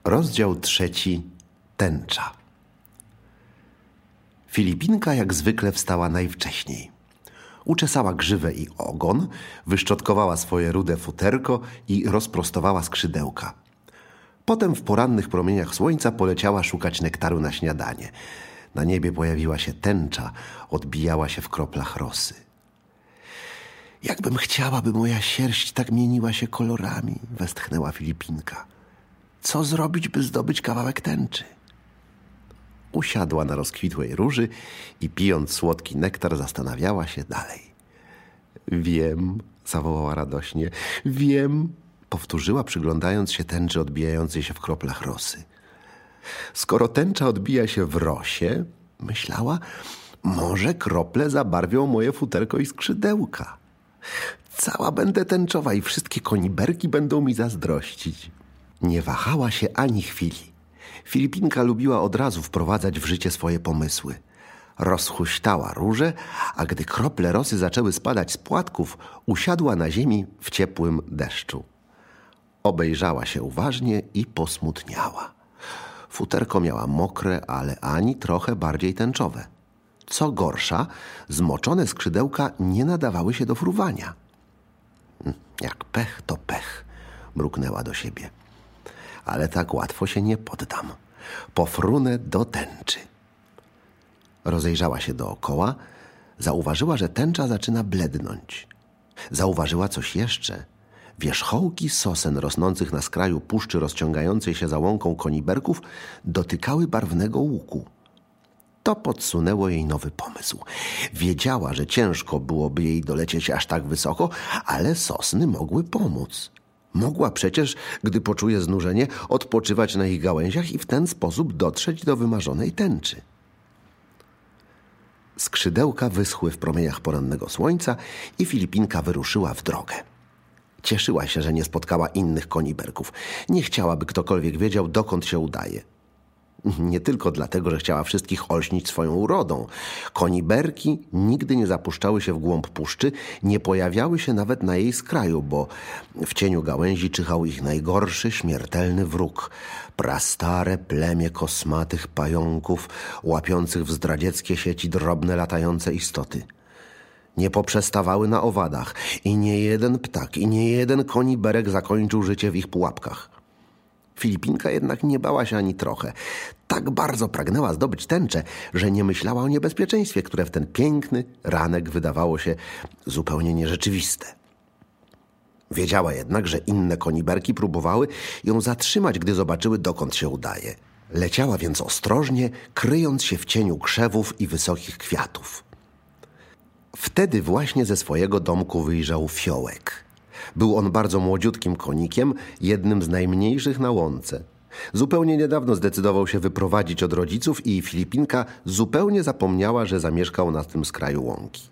Rozdział 3. Tęcza. Filipinka jak zwykle wstała najwcześniej. Uczesała grzywę i ogon, wyszczotkowała swoje rude futerko i rozprostowała skrzydełka. Potem w porannych promieniach słońca poleciała szukać nektaru na śniadanie. Na niebie pojawiła się tęcza, odbijała się w kroplach rosy. Jakbym chciała, by moja sierść tak mieniła się kolorami, westchnęła Filipinka. Co zrobić, by zdobyć kawałek tęczy? Usiadła na rozkwitłej róży i pijąc słodki nektar zastanawiała się dalej. Wiem, zawołała radośnie. Wiem, powtórzyła, przyglądając się tęczy odbijającej się w kroplach rosy. Skoro tęcza odbija się w rosie, myślała, może krople zabarwią moje futerko i skrzydełka. Cała będę tęczowa i wszystkie koniberki będą mi zazdrościć. Nie wahała się ani chwili. Filipinka lubiła od razu wprowadzać w życie swoje pomysły. Rozhuśtała róże, a gdy krople rosy zaczęły spadać z płatków, usiadła na ziemi w ciepłym deszczu. Obejrzała się uważnie i posmutniała. Futerko miała mokre, ale ani trochę bardziej tęczowe. Co gorsza, zmoczone skrzydełka nie nadawały się do fruwania. Jak pech, to pech, mruknęła do siebie. Ale tak łatwo się nie poddam. Pofrunę do tęczy. Rozejrzała się dookoła, zauważyła, że tęcza zaczyna blednąć. Zauważyła coś jeszcze. Wierzchołki sosen rosnących na skraju puszczy rozciągającej się za łąką koniberków dotykały barwnego łuku. To podsunęło jej nowy pomysł. Wiedziała, że ciężko byłoby jej dolecieć aż tak wysoko, ale sosny mogły pomóc. Mogła przecież, gdy poczuje znużenie, odpoczywać na ich gałęziach i w ten sposób dotrzeć do wymarzonej tęczy. Skrzydełka wyschły w promieniach porannego słońca i Filipinka wyruszyła w drogę. Cieszyła się, że nie spotkała innych koniberków. Nie chciała, by ktokolwiek wiedział, dokąd się udaje. Nie tylko dlatego, że chciała wszystkich olśnić swoją urodą. Koniberki nigdy nie zapuszczały się w głąb puszczy, nie pojawiały się nawet na jej skraju, bo w cieniu gałęzi czyhał ich najgorszy, śmiertelny wróg. Prastare plemię kosmatych pająków, łapiących w zdradzieckie sieci drobne latające istoty. Nie poprzestawały na owadach i nie jeden ptak, i nie jeden koniberek zakończył życie w ich pułapkach. Filipinka jednak nie bała się ani trochę. Tak bardzo pragnęła zdobyć tęczę, że nie myślała o niebezpieczeństwie, które w ten piękny ranek wydawało się zupełnie nierzeczywiste. Wiedziała jednak, że inne koniberki próbowały ją zatrzymać, gdy zobaczyły, dokąd się udaje. Leciała więc ostrożnie, kryjąc się w cieniu krzewów i wysokich kwiatów. Wtedy właśnie ze swojego domku wyjrzał fiołek. Był on bardzo młodziutkim konikiem, jednym z najmniejszych na łące. Zupełnie niedawno zdecydował się wyprowadzić od rodziców i Filipinka zupełnie zapomniała, że zamieszkał na tym skraju łąki.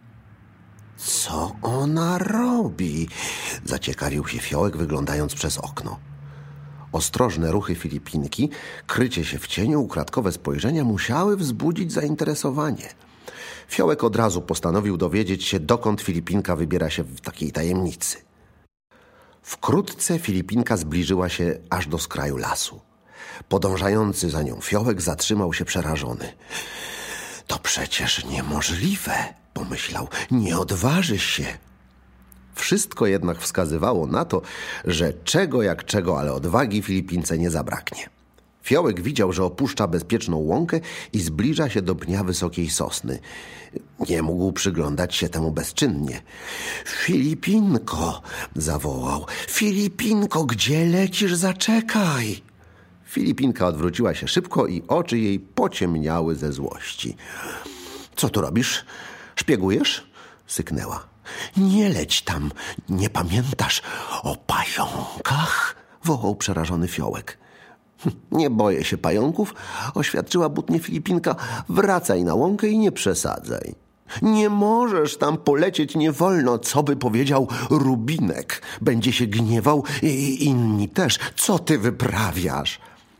Co ona robi? Zaciekawił się fiołek, wyglądając przez okno. Ostrożne ruchy Filipinki, krycie się w cieniu, ukradkowe spojrzenia musiały wzbudzić zainteresowanie. Fiołek od razu postanowił dowiedzieć się, dokąd Filipinka wybiera się w takiej tajemnicy. Wkrótce Filipinka zbliżyła się aż do skraju lasu. Podążający za nią fiołek zatrzymał się przerażony. To przecież niemożliwe, pomyślał. Nie odważy się. Wszystko jednak wskazywało na to, że czego jak czego, ale odwagi Filipince nie zabraknie. Fiołek widział, że opuszcza bezpieczną łąkę i zbliża się do pnia wysokiej sosny. Nie mógł przyglądać się temu bezczynnie. Filipinko, zawołał. Filipinko, gdzie lecisz? Zaczekaj. Filipinka odwróciła się szybko i oczy jej pociemniały ze złości. Co tu robisz? Szpiegujesz? Syknęła. Nie leć tam, nie pamiętasz o pająkach? Wołał przerażony fiołek. Nie boję się pająków, oświadczyła butnie Filipinka. Wracaj na łąkę i nie przesadzaj. Nie możesz tam polecieć, nie wolno. Co by powiedział Rubinek? Będzie się gniewał i inni też. Co ty wyprawiasz?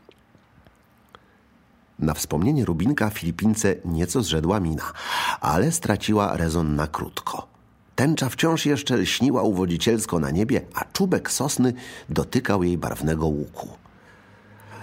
Na wspomnienie Rubinka Filipince nieco zrzedła mina, ale straciła rezon na krótko. Tęcza wciąż jeszcze lśniła uwodzicielsko na niebie, a czubek sosny dotykał jej barwnego łuku.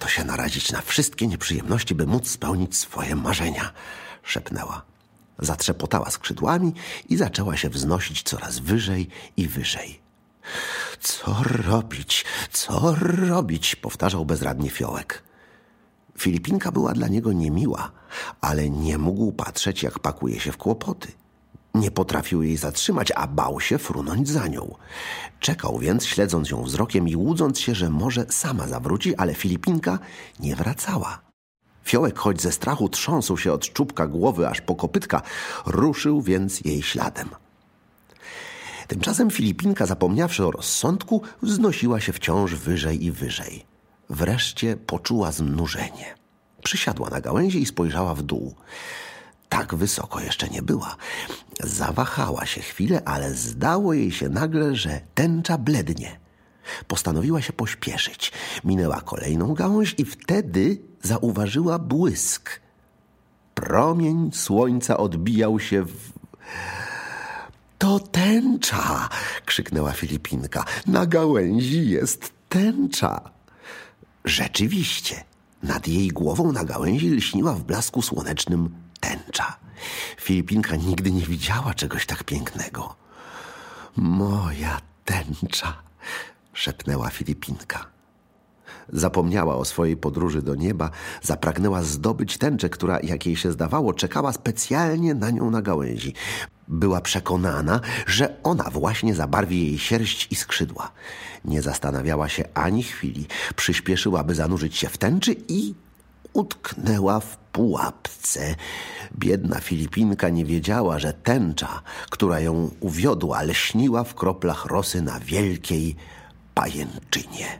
się narazić na wszystkie nieprzyjemności, by móc spełnić swoje marzenia, szepnęła. Zatrzepotała skrzydłami i zaczęła się wznosić coraz wyżej i wyżej. Co robić, co robić? Powtarzał bezradnie Fiołek. Filipinka była dla niego niemiła, ale nie mógł patrzeć, jak pakuje się w kłopoty. Nie potrafił jej zatrzymać, a bał się frunąć za nią. Czekał więc, śledząc ją wzrokiem i łudząc się, że może sama zawróci, ale Filipinka nie wracała. Fiołek, choć ze strachu trząsł się od czubka głowy aż po kopytka, ruszył więc jej śladem. Tymczasem Filipinka, zapomniawszy o rozsądku, wznosiła się wciąż wyżej i wyżej. Wreszcie poczuła znużenie. Przysiadła na gałęzi i spojrzała w dół. Tak wysoko jeszcze nie była. Zawahała się chwilę, ale zdało jej się nagle, że tęcza blednie. Postanowiła się pośpieszyć. Minęła kolejną gałąź i wtedy zauważyła błysk. Promień słońca odbijał się w... To tęcza! Krzyknęła Filipinka. Na gałęzi jest tęcza. Rzeczywiście, nad jej głową na gałęzi lśniła w blasku słonecznym tęcza. Filipinka nigdy nie widziała czegoś tak pięknego. Moja tęcza, szepnęła Filipinka. Zapomniała o swojej podróży do nieba, zapragnęła zdobyć tęczę, która, jak jej się zdawało, czekała specjalnie na nią na gałęzi. Była przekonana, że ona właśnie zabarwi jej sierść i skrzydła. Nie zastanawiała się ani chwili. Przyspieszyła, by zanurzyć się w tęczy i utknęła w pułapce. Biedna Filipinka nie wiedziała, że tęcza, która ją uwiodła, lśniła w kroplach rosy na wielkiej pajęczynie.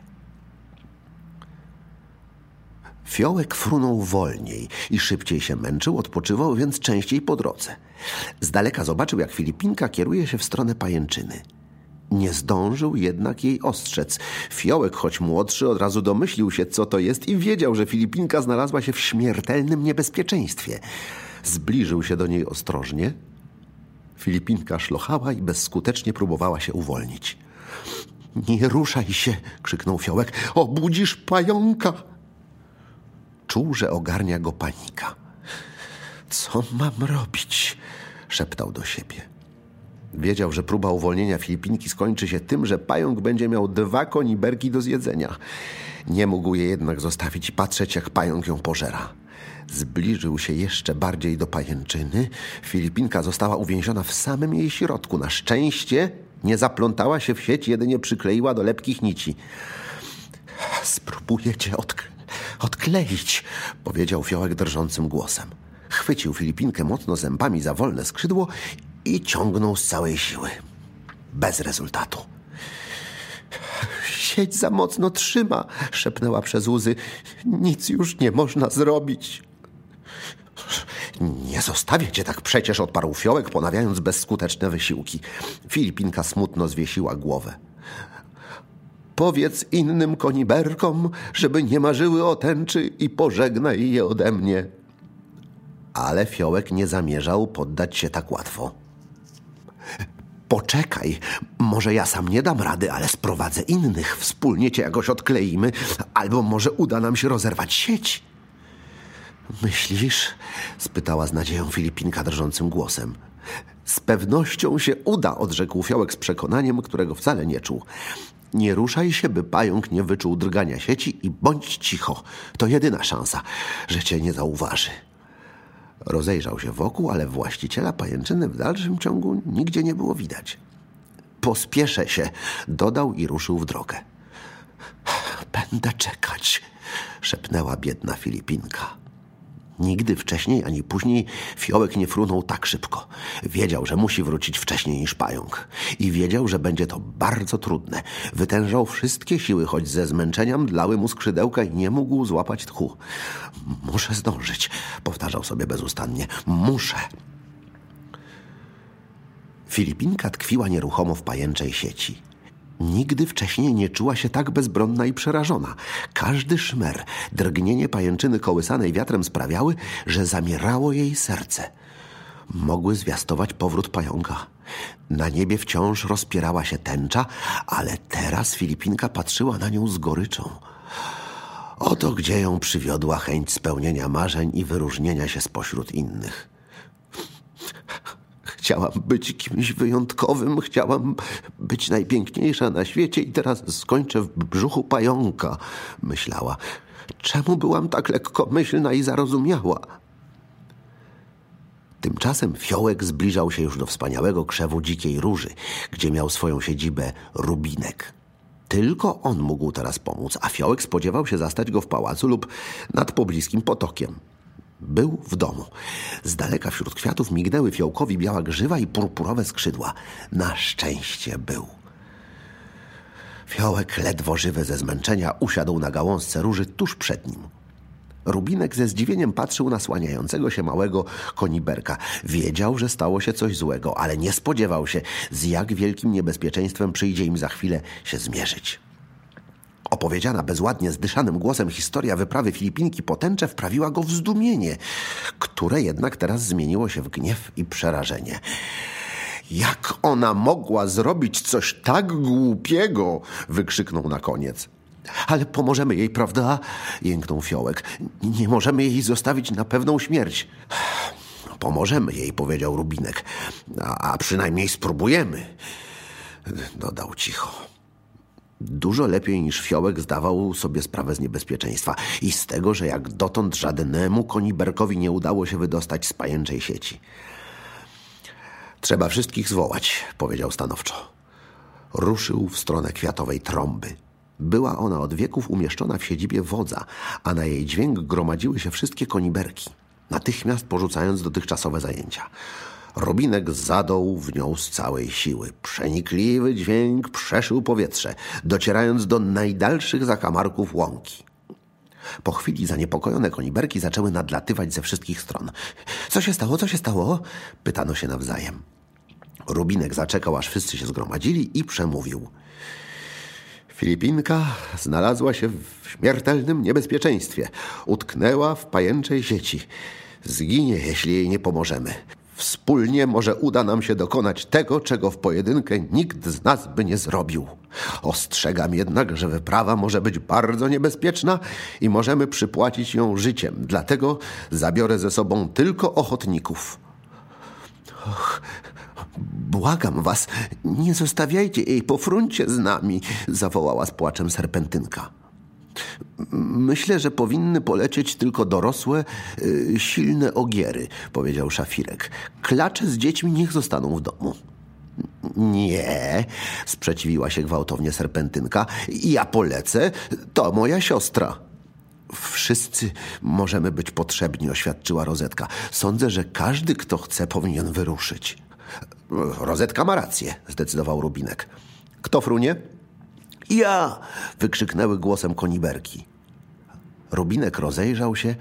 Fiołek frunął wolniej i szybciej się męczył, odpoczywał więc częściej po drodze. Z daleka zobaczył, jak Filipinka kieruje się w stronę pajęczyny. Nie zdążył jednak jej ostrzec. Fiołek, choć młodszy, od razu domyślił się, co to jest i wiedział, że Filipinka znalazła się w śmiertelnym niebezpieczeństwie. Zbliżył się do niej ostrożnie. Filipinka szlochała i bezskutecznie próbowała się uwolnić. Nie ruszaj się, krzyknął Fiołek. Obudzisz pająka. Czuł, że ogarnia go panika. Co mam robić? Szeptał do siebie. Wiedział, że próba uwolnienia Filipinki skończy się tym, że pająk będzie miał 2 koniberki do zjedzenia. Nie mógł je jednak zostawić i patrzeć, jak pająk ją pożera. Zbliżył się jeszcze bardziej do pajęczyny. Filipinka została uwięziona w samym jej środku. Na szczęście nie zaplątała się w sieć, jedynie przykleiła do lepkich nici. Spróbuję cię odkleić, powiedział Fiołek drżącym głosem. Chwycił Filipinkę mocno zębami za wolne skrzydło i ciągnął z całej siły. Bez rezultatu. Sieć za mocno trzyma, szepnęła przez łzy. Nic już nie można zrobić. Nie zostawię cię tak przecież, odparł Fiołek, ponawiając bezskuteczne wysiłki. Filipinka smutno zwiesiła głowę. Powiedz innym koniberkom, żeby nie marzyły o tęczy i pożegnaj je ode mnie. Ale Fiołek nie zamierzał poddać się tak łatwo. Poczekaj, może ja sam nie dam rady, ale sprowadzę innych. Wspólnie cię jakoś odkleimy, albo może uda nam się rozerwać sieć. Myślisz? Spytała z nadzieją Filipinka drżącym głosem. Z pewnością się uda, odrzekł Fiołek z przekonaniem, którego wcale nie czuł. Nie ruszaj się, by pająk nie wyczuł drgania sieci i bądź cicho. To jedyna szansa, że cię nie zauważy. Rozejrzał się wokół, ale właściciela pajęczyny w dalszym ciągu nigdzie nie było widać. Pospieszę się, dodał i ruszył w drogę. Będę czekać, szepnęła biedna Filipinka. Nigdy wcześniej ani później Fiołek nie frunął tak szybko. Wiedział, że musi wrócić wcześniej niż pająk. I wiedział, że będzie to bardzo trudne. Wytężał wszystkie siły, choć ze zmęczenia mdlały mu skrzydełka i nie mógł złapać tchu. Muszę zdążyć, powtarzał sobie bezustannie. Muszę. Filipinka tkwiła nieruchomo w pajęczej sieci. Nigdy wcześniej nie czuła się tak bezbronna i przerażona. Każdy szmer, drgnienie pajęczyny kołysanej wiatrem sprawiały, że zamierało jej serce. Mogły zwiastować powrót pająka. Na niebie wciąż rozpierała się tęcza, ale teraz Filipinka patrzyła na nią z goryczą. Oto gdzie ją przywiodła chęć spełnienia marzeń i wyróżnienia się spośród innych. Chciałam być kimś wyjątkowym, chciałam być najpiękniejsza na świecie i teraz skończę w brzuchu pająka, myślała. Czemu byłam tak lekkomyślna i zarozumiała? Tymczasem Fiołek zbliżał się już do wspaniałego krzewu dzikiej róży, gdzie miał swoją siedzibę Rubinek. Tylko on mógł teraz pomóc, a Fiołek spodziewał się zastać go w pałacu lub nad pobliskim potokiem. Był w domu. Z daleka wśród kwiatów mignęły Fiołkowi biała grzywa i purpurowe skrzydła. Na szczęście był. Fiołek, ledwo żywy ze zmęczenia, usiadł na gałązce róży tuż przed nim. Rubinek ze zdziwieniem patrzył na słaniającego się małego koniberka. Wiedział, że stało się coś złego, ale nie spodziewał się, z jak wielkim niebezpieczeństwem przyjdzie im za chwilę się zmierzyć. Opowiedziana bezładnie zdyszanym głosem historia wyprawy Filipinki po tęczę wprawiła go w zdumienie, które jednak teraz zmieniło się w gniew i przerażenie. Jak ona mogła zrobić coś tak głupiego? Wykrzyknął na koniec. Ale pomożemy jej, prawda? Jęknął Fiołek. Nie możemy jej zostawić na pewną śmierć. Pomożemy jej, powiedział Rubinek. A przynajmniej spróbujemy, dodał cicho. Dużo lepiej niż Fiołek zdawał sobie sprawę z niebezpieczeństwa i z tego, że jak dotąd żadnemu koniberkowi nie udało się wydostać z pajęczej sieci. Trzeba wszystkich zwołać, powiedział stanowczo. Ruszył w stronę kwiatowej trąby. Była ona od wieków umieszczona w siedzibie wodza, a na jej dźwięk gromadziły się wszystkie koniberki, natychmiast porzucając dotychczasowe zajęcia. Rubinek zadął w nią z całej siły. Przenikliwy dźwięk przeszył powietrze, docierając do najdalszych zakamarków łąki. Po chwili zaniepokojone koniberki zaczęły nadlatywać ze wszystkich stron. Co się stało? Co się stało? Pytano się nawzajem. Rubinek zaczekał, aż wszyscy się zgromadzili i przemówił. Filipinka znalazła się w śmiertelnym niebezpieczeństwie. Utknęła w pajęczej sieci. Zginie, jeśli jej nie pomożemy. Wspólnie może uda nam się dokonać tego, czego w pojedynkę nikt z nas by nie zrobił. Ostrzegam jednak, że wyprawa może być bardzo niebezpieczna i możemy przypłacić ją życiem. Dlatego zabiorę ze sobą tylko ochotników. Och, błagam was, nie zostawiajcie jej po fruncie z nami, zawołała z płaczem Serpentynka. Myślę, że powinny polecieć tylko dorosłe, silne ogiery, powiedział Szafirek. Klacze z dziećmi niech zostaną w domu. Nie, sprzeciwiła się gwałtownie Serpentynka. Ja polecę, to moja siostra. Wszyscy możemy być potrzebni, oświadczyła Rozetka. Sądzę, że każdy, kto chce, powinien wyruszyć. Rozetka ma rację, zdecydował Rubinek. Kto frunie? Ja! Wykrzyknęły głosem koniberki. Rubinek rozejrzał się.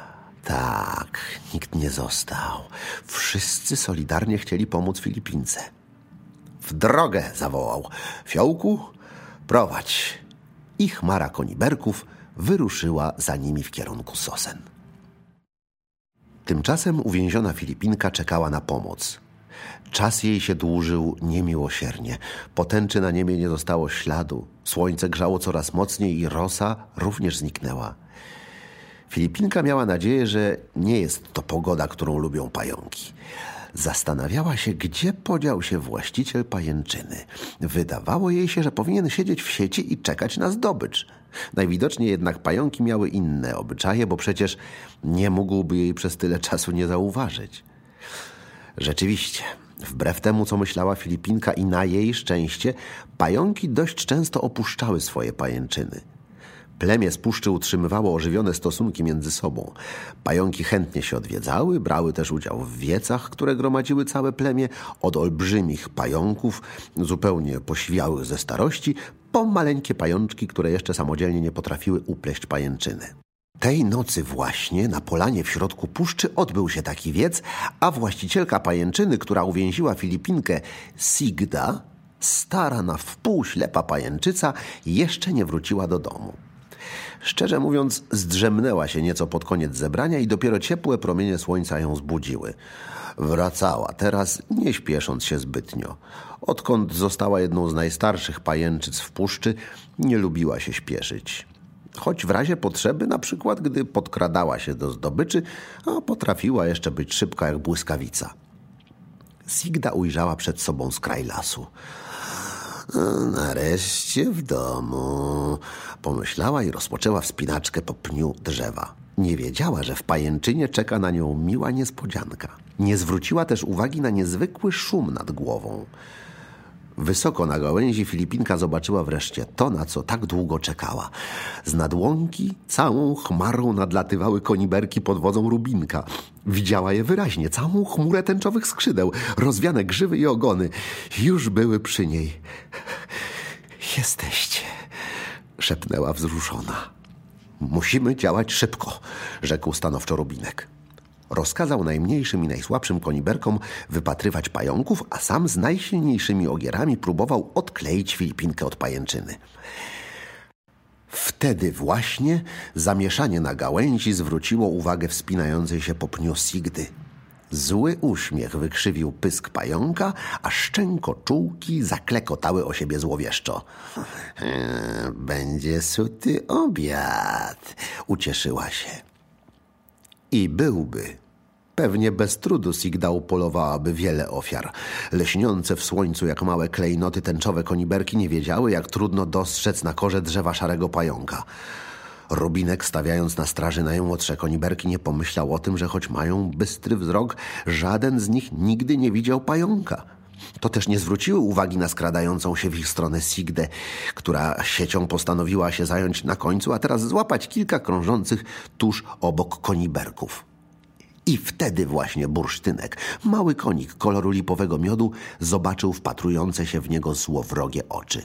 Tak, nikt nie został. Wszyscy solidarnie chcieli pomóc Filipince. W drogę, zawołał. Fiołku, prowadź. I chmara koniberków wyruszyła za nimi w kierunku sosen. Tymczasem uwięziona Filipinka czekała na pomoc. Czas jej się dłużył niemiłosiernie. Po tęczy na niebie nie zostało śladu. Słońce grzało coraz mocniej i rosa również zniknęła. Filipinka miała nadzieję, że nie jest to pogoda, którą lubią pająki. Zastanawiała się, gdzie podział się właściciel pajęczyny. Wydawało jej się, że powinien siedzieć w sieci i czekać na zdobycz. Najwidoczniej jednak pająki miały inne obyczaje, bo przecież nie mógłby jej przez tyle czasu nie zauważyć. Rzeczywiście, wbrew temu, co myślała Filipinka i na jej szczęście, pająki dość często opuszczały swoje pajęczyny. Plemię z puszczy utrzymywało ożywione stosunki między sobą. Pająki chętnie się odwiedzały, brały też udział w wiecach, które gromadziły całe plemię, od olbrzymich pająków, zupełnie posiwiałych ze starości, po maleńkie pajączki, które jeszcze samodzielnie nie potrafiły upleść pajęczyny. Tej nocy właśnie na polanie w środku puszczy odbył się taki wiec, a właścicielka pajęczyny, która uwięziła Filipinkę, Sigda, stara na wpół ślepa pajęczyca, jeszcze nie wróciła do domu. Szczerze mówiąc, zdrzemnęła się nieco pod koniec zebrania i dopiero ciepłe promienie słońca ją zbudziły. Wracała teraz, nie śpiesząc się zbytnio. Odkąd została jedną z najstarszych pajęczyc w puszczy, nie lubiła się śpieszyć. choć w razie potrzeby, na przykład gdy podkradała się do zdobyczy, a potrafiła jeszcze być szybka jak błyskawica. Sigda ujrzała przed sobą skraj lasu. Nareszcie w domu, pomyślała i rozpoczęła wspinaczkę po pniu drzewa. Nie wiedziała, że w pajęczynie czeka na nią miła niespodzianka. Nie zwróciła też uwagi na niezwykły szum nad głową. Wysoko na gałęzi Filipinka zobaczyła wreszcie to, na co tak długo czekała. Z nad łąki całą chmarą nadlatywały koniberki pod wodzą Rubinka. Widziała je wyraźnie, całą chmurę tęczowych skrzydeł, rozwiane grzywy i ogony. Już były przy niej. Jesteście, szepnęła wzruszona. Musimy działać szybko, rzekł stanowczo Rubinek. Rozkazał najmniejszym i najsłabszym koniberkom wypatrywać pająków, a sam z najsilniejszymi ogierami próbował odkleić Filipinkę od pajęczyny. Wtedy właśnie zamieszanie na gałęzi zwróciło uwagę wspinającej się po pniu Sigdy. Zły uśmiech wykrzywił pysk pająka, a szczękoczułki zaklekotały o siebie złowieszczo. Będzie suty obiad, ucieszyła się. I byłby. Pewnie bez trudu Sigda upolowałaby wiele ofiar. Leśniące w słońcu jak małe klejnoty tęczowe koniberki nie wiedziały, jak trudno dostrzec na korze drzewa szarego pająka. Rubinek, stawiając na straży najmłodsze koniberki, nie pomyślał o tym, że choć mają bystry wzrok, żaden z nich nigdy nie widział pająka. To też nie zwróciły uwagi na skradającą się w ich stronę Sigdę, która siecią postanowiła się zająć na końcu, a teraz złapać kilka krążących tuż obok koniberków. I wtedy właśnie Bursztynek, mały konik koloru lipowego miodu, zobaczył wpatrujące się w niego złowrogie oczy.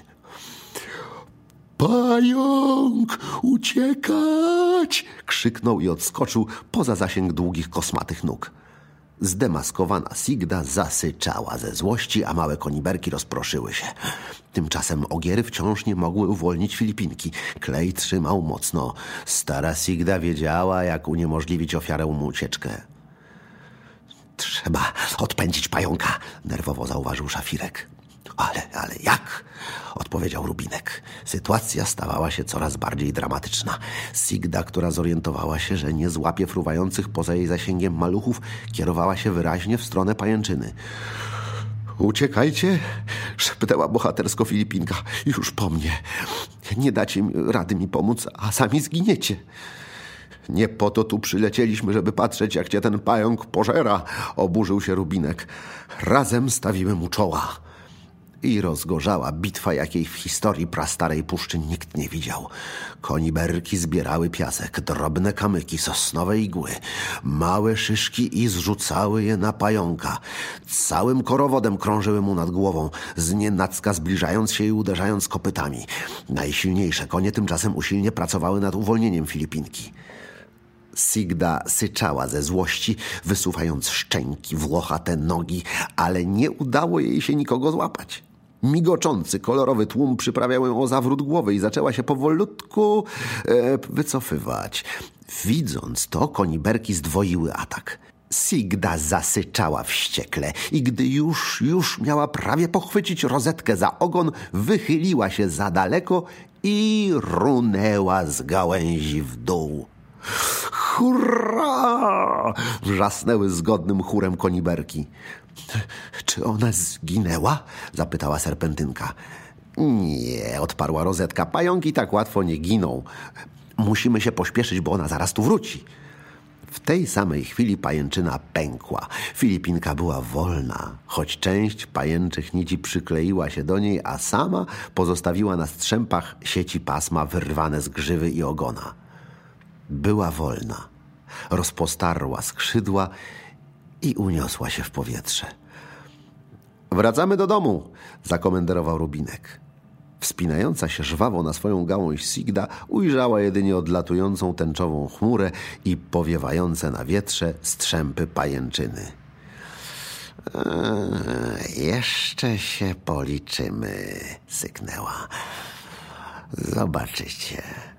Pająk! Uciekać! Krzyknął i odskoczył poza zasięg długich, kosmatych nóg. Zdemaskowana Sigda zasyczała ze złości, a małe koniberki rozproszyły się. Tymczasem ogiery wciąż nie mogły uwolnić Filipinki. Klej trzymał mocno. Stara Sigda wiedziała, jak uniemożliwić ofiarę mu ucieczkę. Trzeba odpędzić pająka, nerwowo zauważył Szafirek. Ale jak? Odpowiedział Rubinek. Sytuacja stawała się coraz bardziej dramatyczna. Sigda, która zorientowała się, że nie złapie fruwających poza jej zasięgiem maluchów, kierowała się wyraźnie w stronę pajęczyny. Uciekajcie, szepnęła bohatersko Filipinka. Już po mnie. Nie dacie rady mi pomóc, a sami zginiecie. Nie po to tu przylecieliśmy, żeby patrzeć, jak cię ten pająk pożera, oburzył się Rubinek. Razem stawimy mu czoła. I rozgorzała bitwa, jakiej w historii prastarej puszczy nikt nie widział. Koniberki zbierały piasek, drobne kamyki, sosnowe igły, małe szyszki i zrzucały je na pająka. Całym korowodem krążyły mu nad głową, znienacka zbliżając się i uderzając kopytami. Najsilniejsze konie tymczasem usilnie pracowały nad uwolnieniem Filipinki. Sigda syczała ze złości, wysuwając szczęki, włochate nogi, ale nie udało jej się nikogo złapać. Migoczący, kolorowy tłum przyprawiał ją o zawrót głowy i zaczęła się powolutku wycofywać. Widząc to, koniberki zdwoiły atak. Sigda zasyczała wściekle i gdy już miała prawie pochwycić rozetkę za ogon, wychyliła się za daleko i runęła z gałęzi w dół. Hurra! Wrzasnęły zgodnym chórem koniberki. Czy ona zginęła? Zapytała Serpentynka. Nie, odparła Rozetka. Pająki tak łatwo nie giną. Musimy się pośpieszyć, bo ona zaraz tu wróci. W tej samej chwili pajęczyna pękła. Filipinka była wolna, choć część pajęczych nici przykleiła się do niej, a sama pozostawiła na strzępach sieci pasma wyrwane z grzywy i ogona. Była wolna. Rozpostarła skrzydła i uniosła się w powietrze. Wracamy do domu, zakomenderował Rubinek. Wspinająca się żwawo na swoją gałąź Sigda ujrzała jedynie odlatującą tęczową chmurę i powiewające na wietrze strzępy pajęczyny. Jeszcze się policzymy, syknęła. Zobaczycie.